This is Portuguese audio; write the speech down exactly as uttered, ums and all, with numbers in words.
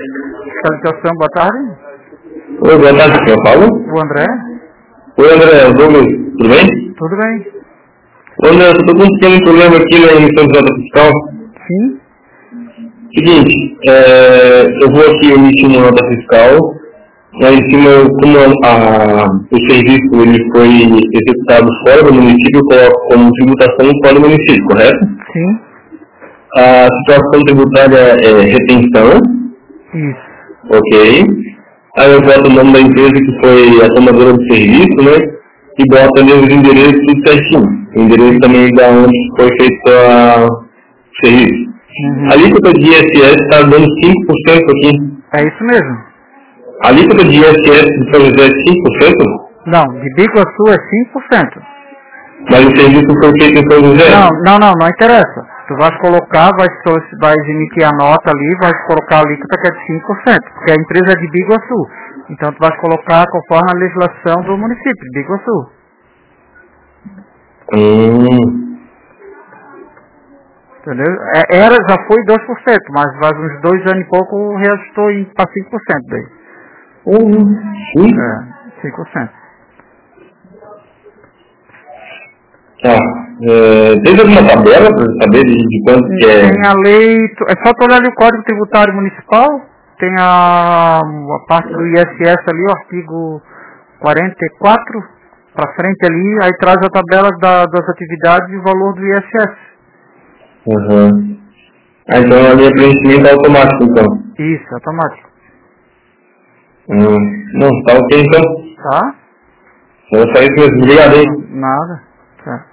Salutação, boa tarde. Oi, boa tarde, quem eu falo? O André. Oi, André, o Douglas, tudo bem? Tudo bem. Ô, André, eu tô com um pequeno problema aqui na emissão de nota fiscal. Sim. Seguinte, é, eu vou aqui emitir uma nota fiscal, lá em cima, como a, o serviço ele foi executado fora do município, eu coloco como tributação fora do município, correto? Sim. A situação tributária é retenção. Isso. Ok. Aí eu boto o nome da empresa que foi a tomadora do serviço, né? E boto ali os endereços tudo certinho. O endereço também da onde foi feito a... o serviço. Uhum. A alíquota de I S S está dando cinco por cento aqui. É isso mesmo. A alíquota de I S S de São José é cinco por cento? Não, de Biguaçu é cinco por cento. Mas o serviço foi feito em São José? Não, não, não, não interessa. Tu vais colocar, vais, vais emitir a nota ali, vais colocar a alíquota que é de cinco por cento, porque a empresa é de Biguaçu. Então tu vais colocar conforme a legislação do município, de Biguaçu. Hum. Entendeu? É, era, já foi dois por cento, mas faz uns dois anos e pouco reajustou para cinco por cento daí. Uhum. Sim. É, cinco por cento. Tá. É, tem alguma tabela para saber de, de quanto que é? Tem a lei, é só tu olhar ali o Código Tributário Municipal, tem a, a parte do I S S ali, o artigo quarenta e quatro, para frente ali, aí traz a tabela da, das atividades e o valor do I S S. Uhum. Ah, então ali é preenchimento automático, então. Isso, automático. Hum. Não, tá ok então. Tá? Vou sair com isso. Obrigado, hein? Nada. Tá.